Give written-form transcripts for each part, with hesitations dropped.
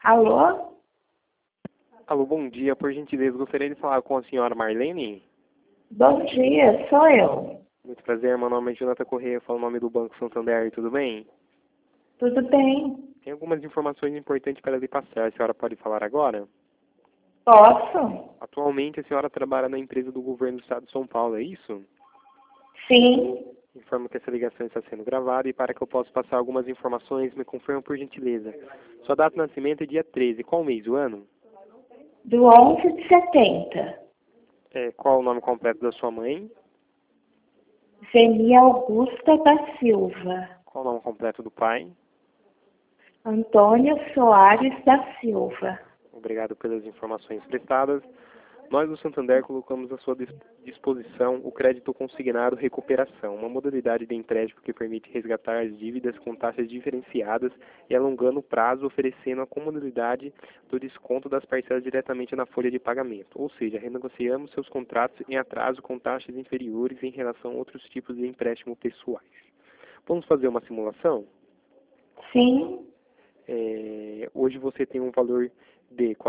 Alô? Alô, bom dia. Por gentileza, gostaria de falar com a senhora Marlene? Bom dia, sou eu. Muito prazer, meu nome é Jonathan Corrêa, falo o nome do Banco Santander, tudo bem? Tudo bem? Tem algumas informações importantes para lhe passar. A senhora pode falar agora? Posso? Atualmente, a senhora trabalha na empresa do governo do estado de São Paulo, é isso? Sim. Informo que essa ligação está sendo gravada e para que eu possa passar algumas informações, me confirma por gentileza. Sua data de nascimento é dia 13. Qual mês, o ano? Do 11 de 70. Qual o nome completo da sua mãe? Zeni Augusta da Silva. Qual o nome completo do pai? Antônio Soares da Silva. Obrigado pelas informações prestadas. Nós do Santander colocamos à sua disposição o crédito consignado recuperação, uma modalidade de empréstimo que permite resgatar as dívidas com taxas diferenciadas e alongando o prazo, oferecendo a comodidade do desconto das parcelas diretamente na folha de pagamento. Ou seja, renegociamos seus contratos em atraso com taxas inferiores em relação a outros tipos de empréstimo pessoais. Vamos fazer uma simulação? Sim. Hoje você tem um valor de R$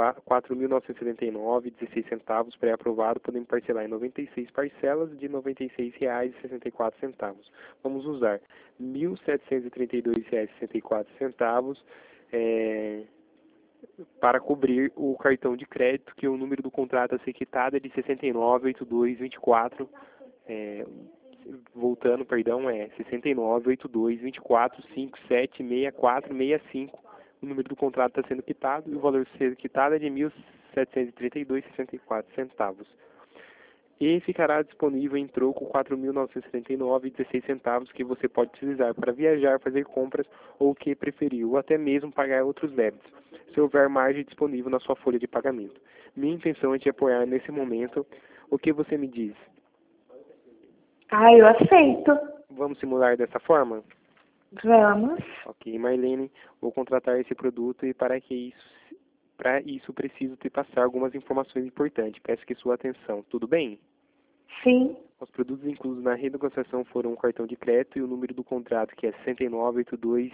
4.979,16 pré-aprovado, podendo parcelar em 96 parcelas de R$ 96,64. Vamos usar R$ 1.732,64 para cobrir o cartão de crédito, que o número do contrato a ser quitado é de 698224. Voltando, perdão, é 698224576465. O número do contrato está sendo quitado e o valor a ser quitado é de R$ 1.732,64. E ficará disponível em troco R$ 4.979,16 que você pode utilizar para viajar, fazer compras ou o que preferir, ou até mesmo pagar outros débitos, se houver margem disponível na sua folha de pagamento. Minha intenção é te apoiar nesse momento. O que você me diz? Eu aceito. Vamos simular dessa forma? Vamos. Ok, Marlene, vou contratar esse produto e para isso preciso te passar algumas informações importantes. Peço que sua atenção. Tudo bem? Sim. Os produtos inclusos na renegociação foram um cartão de crédito e o número do contrato, que é 6982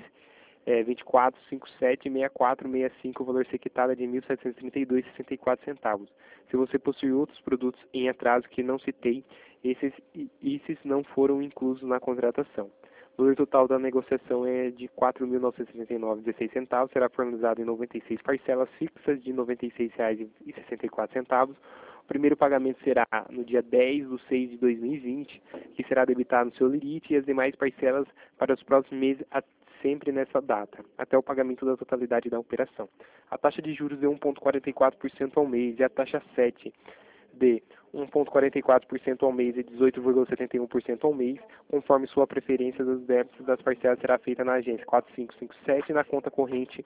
24576465, o valor a ser quitado é de R$ 1.732,64. Se você possui outros produtos em atraso que não citei, esses não foram inclusos na contratação. O valor total da negociação é de R$ 4.979,16, será formalizado em 96 parcelas fixas de R$ 96,64. O primeiro pagamento será no dia 10/6/2020, que será debitado no seu limite, e as demais parcelas para os próximos meses, sempre nessa data, até o pagamento da totalidade da operação. A taxa de juros é 1,44% ao mês e a taxa 7 de 1,44% ao mês e 18,71% ao mês, conforme sua preferência dos débitos das parcelas será feita na agência 4557 e na conta corrente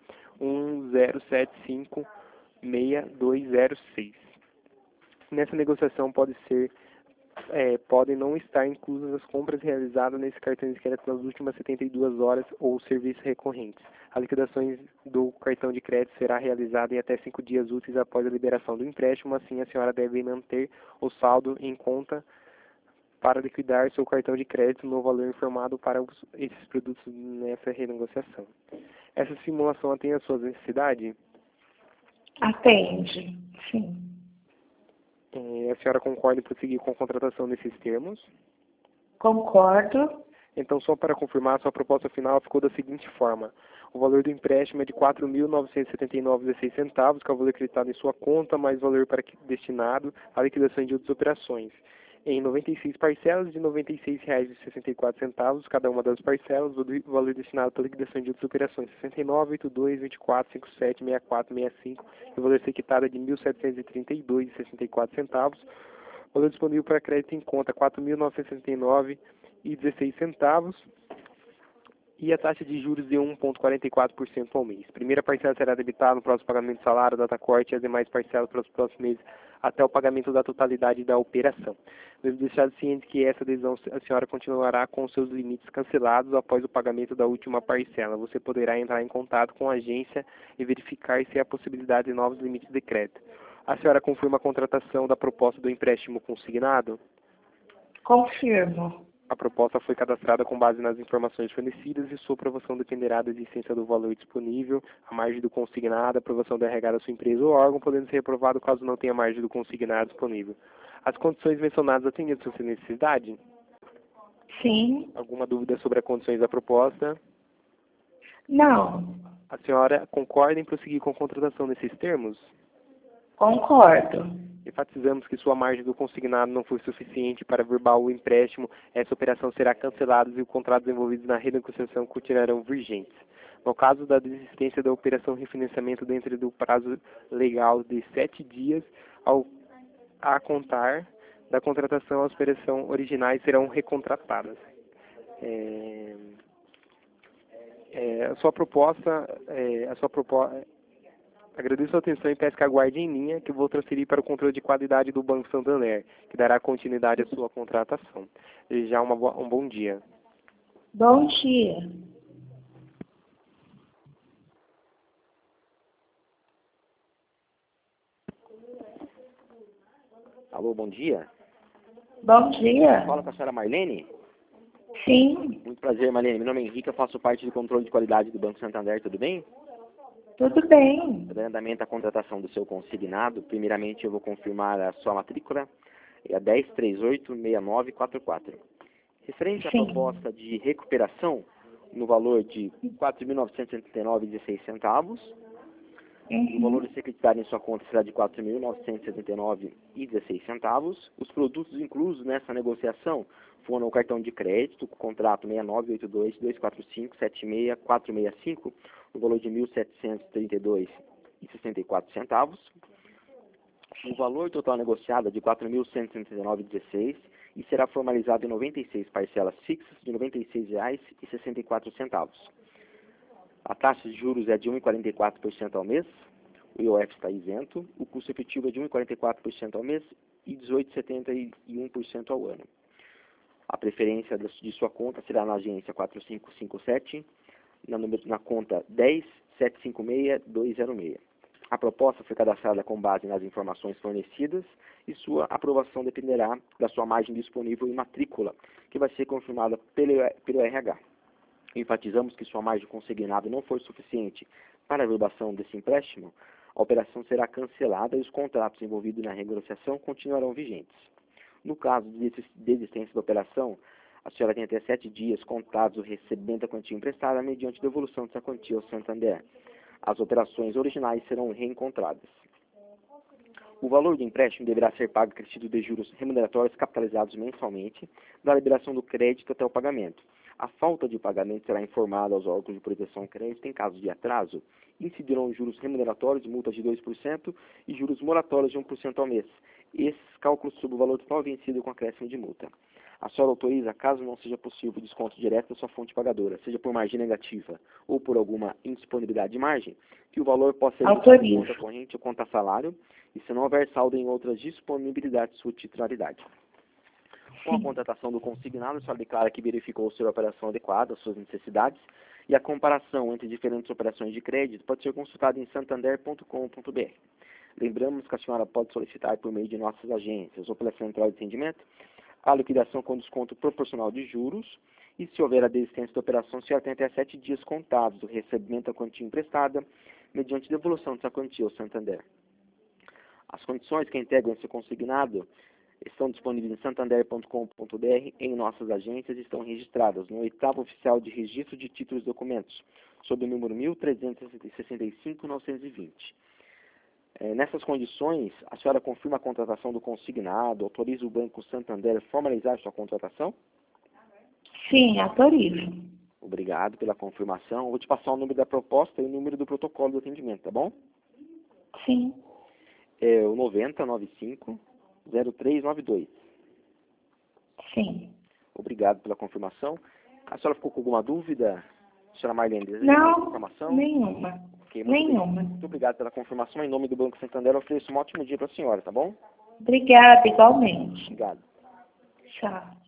10756206. Nessa negociação podem não estar inclusas as compras realizadas nesse cartão de crédito nas últimas 72 horas ou serviços recorrentes. A liquidação do cartão de crédito será realizada em até 5 dias úteis após a liberação do empréstimo, assim a senhora deve manter o saldo em conta para liquidar seu cartão de crédito no valor informado para esses produtos nessa renegociação. Essa simulação atende às suas necessidades? Atende. Sim. A senhora concorda em prosseguir com a contratação nesses termos? Concordo. Então, só para confirmar, sua proposta final ficou da seguinte forma. O valor do empréstimo é de R$ 4.979,16, que é o valor acreditado em sua conta, mais valor destinado à liquidação de outras operações. Em 96 parcelas de R$ 96,64, cada uma das parcelas, o valor destinado para a liquidação de outras operações, 698224576465, e o valor a ser quitado é de R$ 1.732,64. O valor disponível para crédito em conta, R$ 4.969,16, e a taxa de juros de 1,44% ao mês. Primeira parcela será debitada no próximo pagamento do salário, data corte, e as demais parcelas para os próximos meses até o pagamento da totalidade da operação. Devo deixar ciente que essa adesão a senhora continuará com seus limites cancelados após o pagamento da última parcela. Você poderá entrar em contato com a agência e verificar se há possibilidade de novos limites de crédito. A senhora confirma a contratação da proposta do empréstimo consignado? Confirmo. A proposta foi cadastrada com base nas informações fornecidas e sua aprovação dependerá da existência do valor disponível, a margem do consignado, a aprovação da RH da sua empresa ou órgão, podendo ser aprovado caso não tenha margem do consignado disponível. As condições mencionadas atendem a sua necessidade? Sim. Alguma dúvida sobre as condições da proposta? Não. A senhora concorda em prosseguir com a contratação nesses termos? Concordo. Enfatizamos que sua margem do consignado não foi suficiente para verbal o empréstimo. Essa operação será cancelada e os contratos envolvidos na renegociação continuarão vigentes. No caso da desistência da operação refinanciamento dentro do prazo legal de 7 dias, a contar da contratação, as operações originais serão recontratadas. Agradeço a atenção e peço que aguarde em linha, que vou transferir para o controle de qualidade do Banco Santander, que dará continuidade à sua contratação. Desde já um bom dia. Bom dia. Alô, bom dia. Bom dia. Fala com a senhora Marlene. Sim, Muito prazer, Marlene. Meu nome é Henrique, eu faço parte do controle de qualidade do Banco Santander, tudo bem? tudo bem. Para andamento a contratação do seu consignado, primeiramente eu vou confirmar a sua matrícula, é a 10386944. Referente à Sim. proposta de recuperação, no valor de R$ 4.979,16, o valor a ser creditado em sua conta será de R$ 4.979,16. Os produtos inclusos nessa negociação foram o cartão de crédito, o contrato 698224576465, no valor de R$ 1.732,64. O valor total negociado é de R$ 4.169,16 e será formalizado em 96 parcelas fixas de R$ 96,64. A taxa de juros é de 1,44% ao mês, o IOF está isento, o custo efetivo é de 1,44% ao mês e 18,71% ao ano. A preferência de sua conta será na agência 4557, na conta 10756206. A proposta foi cadastrada com base nas informações fornecidas e sua aprovação dependerá da sua margem disponível em matrícula, que vai ser confirmada pelo RH. Enfatizamos que sua margem consignada não for suficiente para a verbação desse empréstimo, a operação será cancelada e os contratos envolvidos na renegociação continuarão vigentes. No caso de desistência da operação, a senhora tem até 7 dias contados o recebimento da quantia emprestada mediante devolução dessa quantia ao Santander. As operações originais serão reencontradas. O valor do empréstimo deverá ser pago acrescido de juros remuneratórios capitalizados mensalmente, da liberação do crédito até o pagamento. A falta de pagamento será informada aos órgãos de proteção ao crédito em caso de atraso. Incidirão juros remuneratórios, multas de 2% e juros moratórios de 1% ao mês. Esses cálculos sobre o valor total vencido com acréscimo de multa. A senhora autoriza, caso não seja possível o desconto direto da sua fonte pagadora, seja por margem negativa ou por alguma indisponibilidade de margem, que o valor possa ser em conta corrente ou conta salário, e se não houver saldo em outras disponibilidades de sua titularidade. Com a contratação do consignado, a senhora declara que verificou ser a operação adequada às suas necessidades e a comparação entre diferentes operações de crédito pode ser consultada em santander.com.br. Lembramos que a senhora pode solicitar por meio de nossas agências ou pela central de atendimento a liquidação com desconto proporcional de juros e, se houver a desistência da operação, a senhora tem até 7 dias contados do recebimento da quantia emprestada mediante devolução dessa quantia ao Santander. As condições que integram esse consignado estão disponíveis em santander.com.br, em nossas agências, estão registradas no 8º Oficial de Registro de Títulos e Documentos, sob o número 1365-920. Nessas condições, a senhora confirma a contratação do consignado, autoriza o Banco Santander a formalizar sua contratação? Sim, autorizo. Obrigado pela confirmação. Eu vou te passar o número da proposta e o número do protocolo do atendimento, tá bom? Sim. É o 9095-0392. Sim. Obrigado pela confirmação. A senhora ficou com alguma dúvida? A senhora Marlene, deseja Não, informação? nenhuma. Ok, Nenhuma. Muito obrigado pela confirmação. Em nome do Banco Santander, eu ofereço um ótimo dia para a senhora, tá bom? Obrigada, igualmente. Obrigado. Tchau.